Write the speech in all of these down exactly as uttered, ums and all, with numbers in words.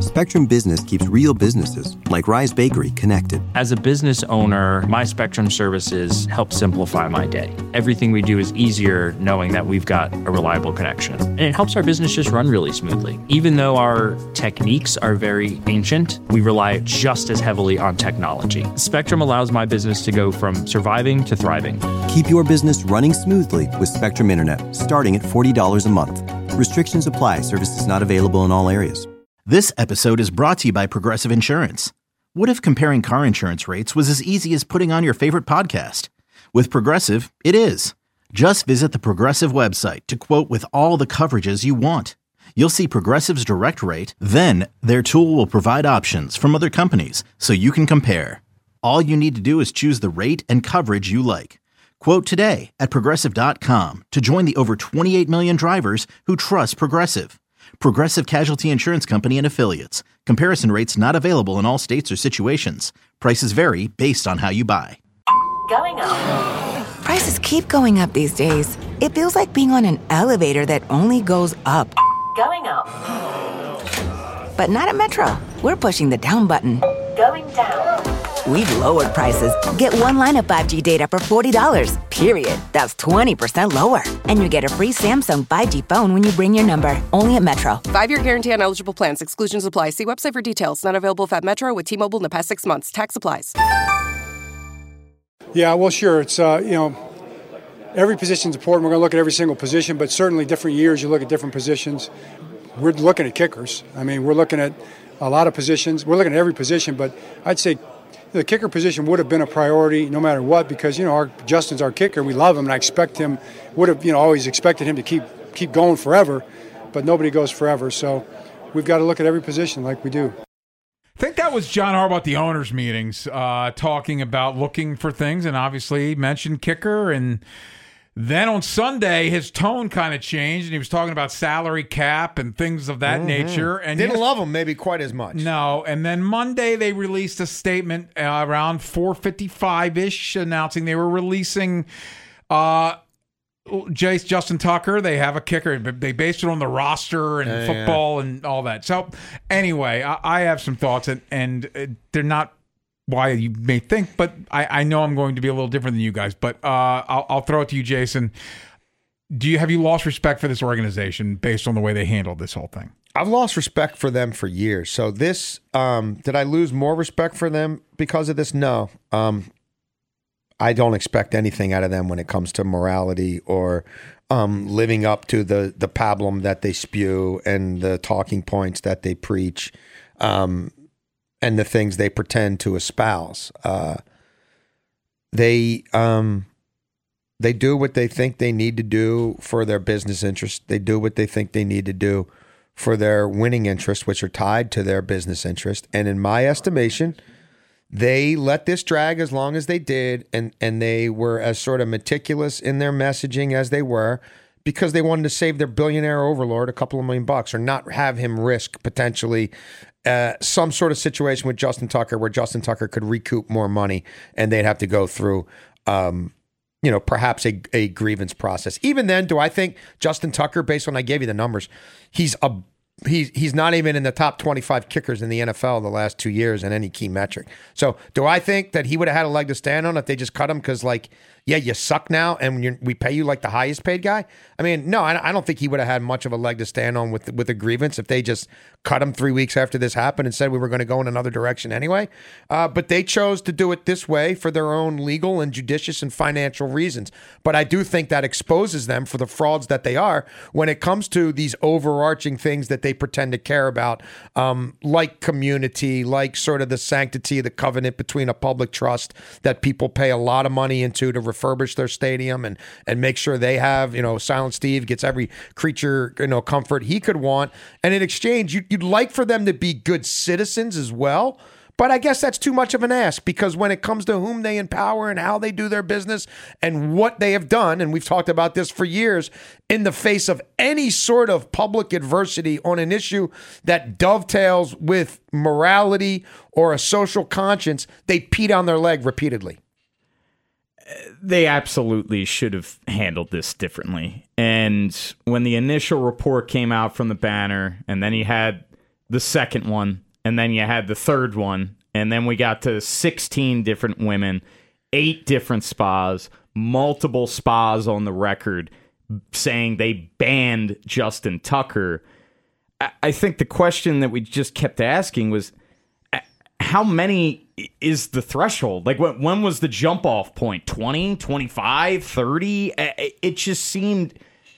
Spectrum Business keeps real businesses, like Rise Bakery, connected. As a business owner, my Spectrum services help simplify my day. Everything we do is easier knowing that we've got a reliable connection. And it helps our business just run really smoothly. Even though our techniques are very ancient, we rely just as heavily on technology. Spectrum allows my business to go from surviving to thriving. Keep your business running smoothly with Spectrum Internet, starting at forty dollars a month. Restrictions apply. Services not available in all areas. This episode is brought to you by Progressive Insurance. What if comparing car insurance rates was as easy as putting on your favorite podcast? With Progressive, it is. Just visit the Progressive website to quote with all the coverages you want. You'll see Progressive's direct rate, then their tool will provide options from other companies so you can compare. All you need to do is choose the rate and coverage you like. Quote today at Progressive dot com to join the over twenty-eight million drivers who trust Progressive. Progressive Casualty Insurance Company and Affiliates. Comparison rates not available in all states or situations. Prices vary based on how you buy. Going up. Prices keep going up these days. It feels like being on an elevator that only goes up. Going up. But not at Metro. We're pushing the down button. Going down. We've lowered prices. Get one line of five G data for forty dollars, period. That's twenty percent lower. And you get a free Samsung five G phone when you bring your number. Only at Metro. Five-year guarantee on eligible plans. Exclusions apply. See website for details. Not available at Metro with T-Mobile in the past six months. Tax applies. Yeah, well, sure. It's, uh, you know, every position's important. We're going to look at every single position, but certainly different years you look at different positions. We're looking at kickers. I mean, we're looking at a lot of positions. We're looking at every position, but I'd say the kicker position would have been a priority no matter what because, you know, our, Justin's our kicker. We love him, and I expect him, would have, you know, always expected him to keep keep going forever, but nobody goes forever. So we've got to look at every position like we do. I think that was John Harbaugh at the owners' meetings uh, talking about looking for things, and obviously he mentioned kicker. And then on Sunday, his tone kind of changed, and he was talking about salary cap and things of that mm-hmm. nature. And didn't love him maybe quite as much. No, and then Monday they released a statement uh, around four fifty-five-ish announcing they were releasing uh, Jace Justin Tucker. They have a kicker. They based it on the roster and yeah, football yeah. and all that. So anyway, I, I have some thoughts, and, and they're not why you may think, but I, I know I'm going to be a little different than you guys. But uh, I'll, I'll throw it to you, Jason. Do you have you lost respect for this organization based on the way they handled this whole thing? I've lost respect for them for years. So this, um, did I lose more respect for them because of this? No. Um, I don't expect anything out of them when it comes to morality or um, living up to the the pablum that they spew and the talking points that they preach. Um, and the things they pretend to espouse. Uh, they um, they do what they think they need to do for their business interest. They do what they think they need to do for their winning interests, which are tied to their business interest. And in my estimation, they let this drag as long as they did, and, and they were as sort of meticulous in their messaging as they were, because they wanted to save their billionaire overlord a couple of million bucks or not have him risk potentially uh, some sort of situation with Justin Tucker where Justin Tucker could recoup more money and they'd have to go through, um, you know, perhaps a, a grievance process. Even then, do I think Justin Tucker, based on I gave you the numbers, he's a He's he's not even in the top twenty-five kickers in the N F L the last two years in any key metric. So do I think that he would have had a leg to stand on if they just cut him because, like, yeah, you suck now and you're, we pay you like the highest paid guy? I mean, no, I, I don't think he would have had much of a leg to stand on with, with a grievance if they just cut him three weeks after this happened and said we were going to go in another direction anyway. Uh, but they chose to do it this way for their own legal and judicious and financial reasons. But I do think that exposes them for the frauds that they are when it comes to these overarching things that they pretend to care about, um, like community, like sort of the sanctity of the covenant between a public trust that people pay a lot of money into to refurbish their stadium and and make sure they have, you know, Silent Steve gets every creature, you know, comfort he could want. And in exchange, you, you'd like for them to be good citizens as well. But I guess that's too much of an ask, because when it comes to whom they empower and how they do their business and what they have done, and we've talked about this for years, in the face of any sort of public adversity on an issue that dovetails with morality or a social conscience, they pee down their leg repeatedly. They absolutely should have handled this differently. And when the initial report came out from the Banner, and then you had the second one, and then you had the third one, and then we got to sixteen different women, eight different spas, multiple spas on the record saying they banned Justin Tucker. I, I think the question that we just kept asking was, how many is the threshold? Like, when, when was the jump-off point? twenty, twenty-five, thirty? It just seemed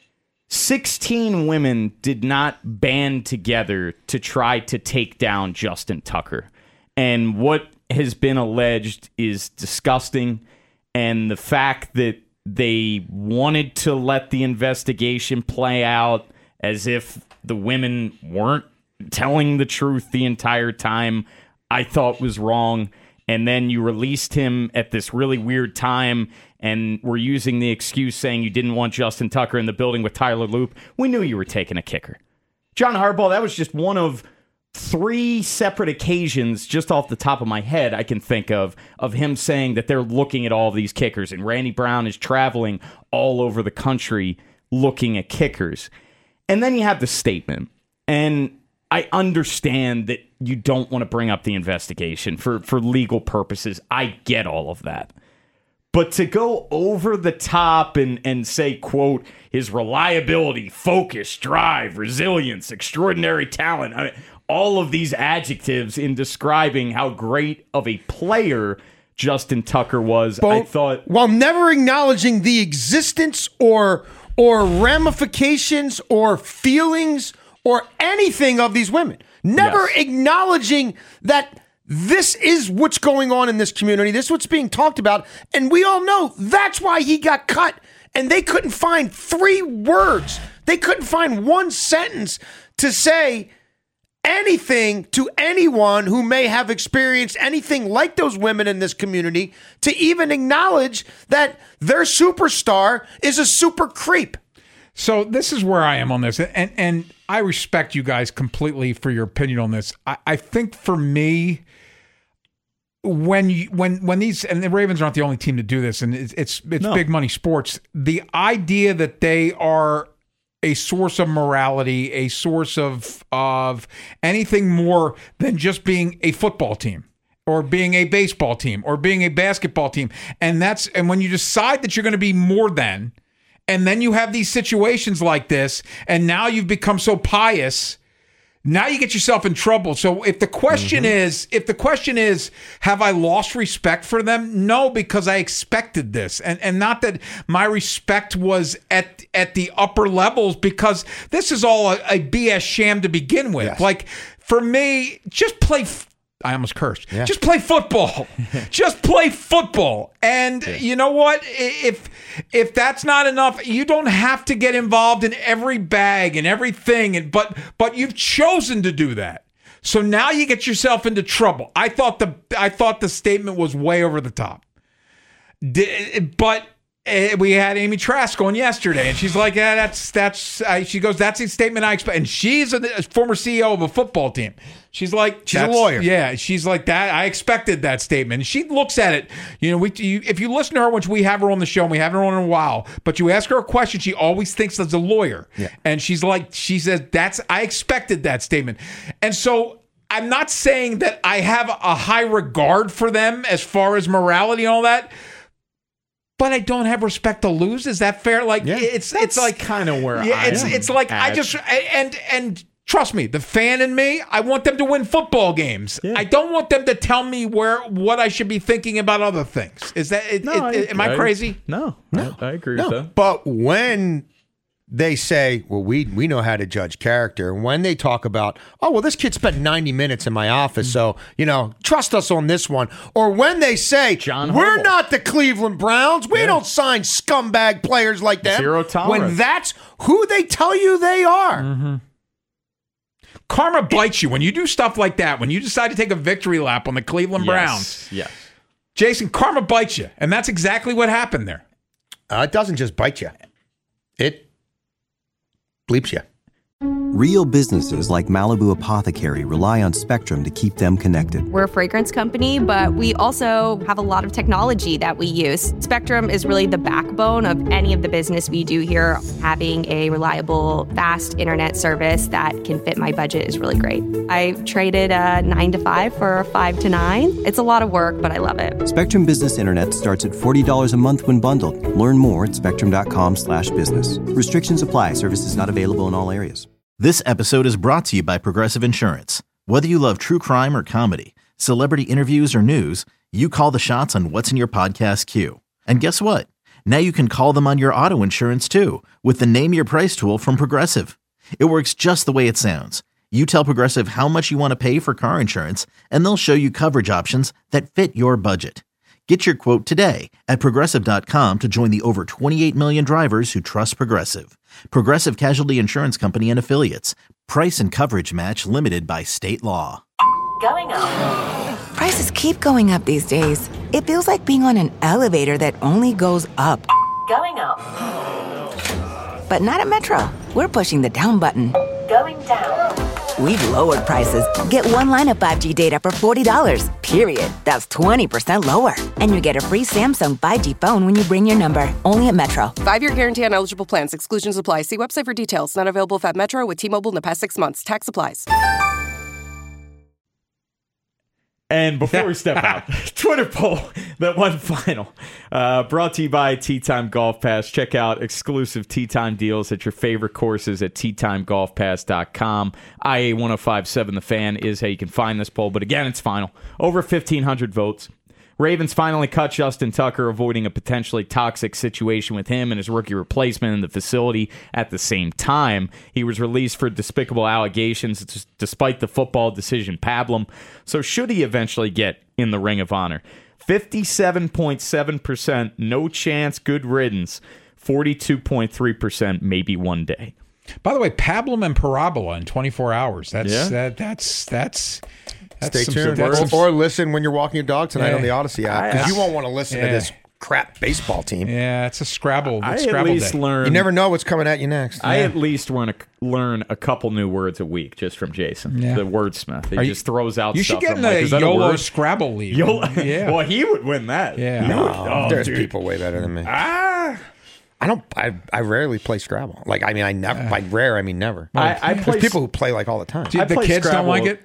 sixteen women did not band together to try to take down Justin Tucker. And what has been alleged is disgusting. And the fact that they wanted to let the investigation play out as if the women weren't telling the truth the entire time, I thought was wrong. And then you released him at this really weird time and were using the excuse saying you didn't want Justin Tucker in the building with Tyler Loop. We knew you were taking a kicker. John Harbaugh, that was just one of three separate occasions, just off the top of my head, I can think of, of him saying that they're looking at all these kickers, and Randy Brown is traveling all over the country looking at kickers. And then you have the statement, and I understand that you don't want to bring up the investigation for, for legal purposes. I get all of that. But to go over the top and, and say, quote, his reliability, focus, drive, resilience, extraordinary talent, I mean, all of these adjectives in describing how great of a player Justin Tucker was, Both, I thought... While never acknowledging the existence or or ramifications or feelings or anything of these women. Never yes. acknowledging that this is what's going on in this community. This is what's being talked about. And we all know that's why he got cut. And they couldn't find three words. They couldn't find one sentence to say anything to anyone who may have experienced anything like those women in this community to even acknowledge that their superstar is a super creep. So this is where I am on this. And and I respect you guys completely for your opinion on this. I, I think for me, when you, when when these, and the Ravens aren't the only team to do this, and it's it's, it's no. big money sports, the idea that they are a source of morality, a source of of anything more than just being a football team or being a baseball team or being a basketball team. And that's and when you decide that you're going to be more than, and then you have these situations like this, and now you've become so pious, now you get yourself in trouble. So if the question mm-hmm. is, if the question is, have I lost respect for them? No, because I expected this. And and not that my respect was at at the upper levels, because this is all a, a B S sham to begin with. Yes. Like, for me, just play f- I almost cursed. Yeah. Just play football. Just play football. And yeah. you know what? If if that's not enough, you don't have to get involved in every bag and everything. And but but you've chosen to do that. So now you get yourself into trouble. I thought the I thought the statement was way over the top. But we had Amy Trask on yesterday, and she's like, "Yeah, that's that's." Uh, she goes, "That's the statement I expect." And she's a, a former C E O of a football team. She's like, she's a lawyer. Yeah, she's like that. I expected that statement. And she looks at it. You know, we you, if you listen to her, which we have her on the show, and we haven't her on in a while, but you ask her a question, she always thinks as a lawyer. Yeah. And she's like, she says, "That's I expected that statement." And so, I'm not saying that I have a high regard for them as far as morality and all that, but I don't have respect to lose. Is that fair? Like yeah, it's it's like kind of where yeah, I it's am it's like at. I just and and trust me, the fan in me, I want them to win football games. Yeah. I don't want them to tell me where what I should be thinking about other things. Is that it, no, it, I, am I, I crazy? No, no, I, I agree no. with that. But when they say, well, we we know how to judge character. And when they talk about, oh, well, this kid spent ninety minutes in my office, so, you know, trust us on this one. Or when they say, John we're Harbaugh. not the Cleveland Browns. We yeah. don't sign scumbag players like them. Zero tolerance. When that's who they tell you they are. Mm-hmm. Karma bites you. When you do stuff like that, when you decide to take a victory lap on the Cleveland yes. Browns, yes. Jason, karma bites you. And that's exactly what happened there. Uh, it doesn't just bite you. It bleeps you. Real businesses like Malibu Apothecary rely on Spectrum to keep them connected. We're a fragrance company, but we also have a lot of technology that we use. Spectrum is really the backbone of any of the business we do here. Having a reliable, fast internet service that can fit my budget is really great. I traded a nine to five for a five to nine. It's a lot of work, but I love it. Spectrum Business Internet starts at forty dollars a month when bundled. Learn more at spectrum.com slash business. Restrictions apply. Services not available in all areas. This episode is brought to you by Progressive Insurance. Whether you love true crime or comedy, celebrity interviews or news, you call the shots on what's in your podcast queue. And guess what? Now you can call them on your auto insurance too with the Name Your Price tool from Progressive. It works just the way it sounds. You tell Progressive how much you want to pay for car insurance, and they'll show you coverage options that fit your budget. Get your quote today at Progressive dot com to join the over twenty-eight million drivers who trust Progressive. Progressive Casualty Insurance Company and Affiliates. Price and coverage match limited by state law. Going up. Prices keep going up these days. It feels like being on an elevator that only goes up. Going up. But not at Metro. We're pushing the down button. Going down. We've lowered prices. Get one line of five G data for forty dollars, period. That's twenty percent lower. And you get a free Samsung five G phone when you bring your number. Only at Metro. Five-year guarantee on eligible plans. Exclusions apply. See website for details. Not available at Metro with T-Mobile in the past six months. Tax applies. And before we step out, Twitter poll that won final. Uh, brought to you by Tee Time Golf Pass. Check out exclusive Tee Time deals at your favorite courses at tee time golf pass dot com. I A ten fifty-seven The Fan is how you can find this poll. But again, it's final. Over fifteen hundred votes. Ravens finally cut Justin Tucker, avoiding a potentially toxic situation with him and his rookie replacement in the facility at the same time. He was released for despicable allegations despite the football decision pablum. So should he eventually get in the Ring of Honor? fifty-seven point seven percent no chance, good riddance. forty-two point three percent maybe one day. By the way, pablum and parabola in twenty-four hours. That's Yeah. that, that's that's That's Stay some- tuned. that's Or, some- or listen when you're walking your dog tonight Yeah. on the Odyssey app, I- because you won't want to listen to Yeah. this crap baseball team. Yeah, it's a Scrabble. I It's at Scrabble least day. learn. You never know what's coming at you next. I at least learn a, learn a couple new words a week just from Jason, Yeah. the wordsmith. He Are you- just throws out You stuff. should get I'm in like, a is that a YOLO word? Scrabble league. YOLO. Yeah. Well, he would win that. Yeah. He No, would- oh, there's dude. people way better than me. Ah. I don't. I, I rarely play Scrabble. Like I mean, I never. By rare, I mean never. I, I play There's people who play like all the time. Do you- I the play kids don't Scrabble. like it?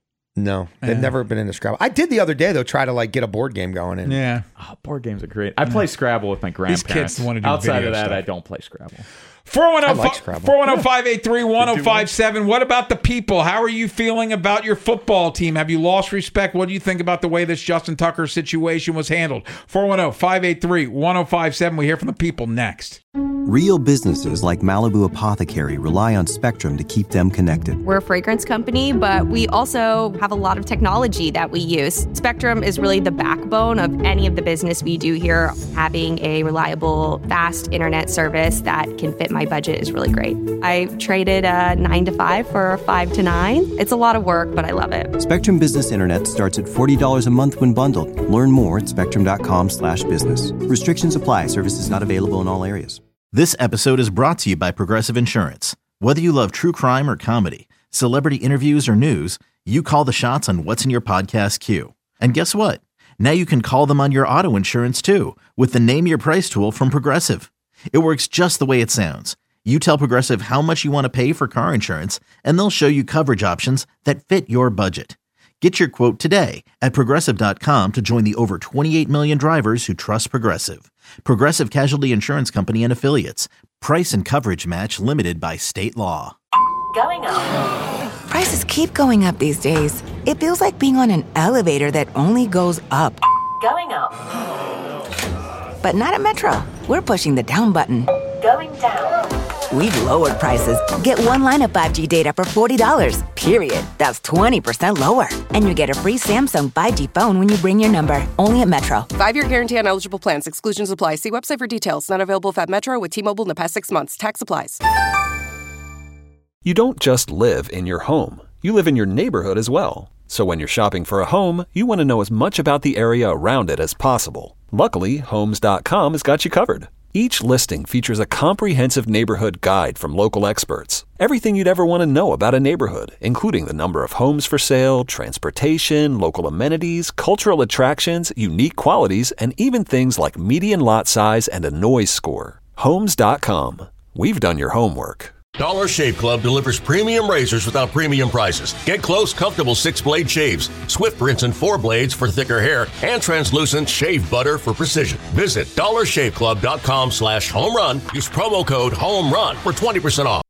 No, they've Yeah. never been into Scrabble. I did the other day though. Try to like get a board game going. And Yeah. Oh, board games are great. I play Scrabble with my grandparents. kids wanna do Outside video of that, stuff. I don't play Scrabble. four one I zero like Scrabble. four one zero five eight three one zero five seven. What about the people? How are you feeling about your football team? Have you lost respect? What do you think about the way this Justin Tucker situation was handled? four one zero five eight three one zero five seven. We hear from the people next. Real businesses like Malibu Apothecary rely on Spectrum to keep them connected. We're a fragrance company, but we also have a lot of technology that we use. Spectrum is really the backbone of any of the business we do here. Having a reliable, fast internet service that can fit my budget is really great. I traded a nine to five for a five to nine. It's a lot of work, but I love it. Spectrum Business Internet starts at forty dollars a month when bundled. Learn more at spectrum.com slash business. Restrictions apply. Services not available in all areas. This episode is brought to you by Progressive Insurance. Whether you love true crime or comedy, celebrity interviews or news, you call the shots on what's in your podcast queue. And guess what? Now you can call them on your auto insurance too with the Name Your Price tool from Progressive. It works just the way it sounds. You tell Progressive how much you want to pay for car insurance, and they'll show you coverage options that fit your budget. Get your quote today at Progressive dot com to join the over twenty-eight million drivers who trust Progressive. Progressive Casualty Insurance Company and Affiliates. Price and coverage match limited by state law. Going up. Prices keep going up these days. It feels like being on an elevator that only goes up. Going up. But not at Metro. We're pushing the down button. Going down. We've lowered prices. Get one line of five G data for forty dollars, period. That's twenty percent lower. And you get a free Samsung five G phone when you bring your number. Only at Metro. Five-year guarantee on eligible plans. Exclusions apply. See website for details. Not available at Metro with T-Mobile in the past six months. Tax applies. You don't just live in your home. You live in your neighborhood as well. So when you're shopping for a home, you want to know as much about the area around it as possible. Luckily, Homes dot com has got you covered. Each listing features a comprehensive neighborhood guide from local experts. Everything you'd ever want to know about a neighborhood, including the number of homes for sale, transportation, local amenities, cultural attractions, unique qualities, and even things like median lot size and a noise score. Homes dot com. We've done your homework. Dollar Shave Club delivers premium razors without premium prices. Get close, comfortable six-blade shaves, swift rinse and four blades for thicker hair, and translucent shave butter for precision. Visit dollar shave club dot com slash home run. Use promo code HOME RUN for twenty percent off.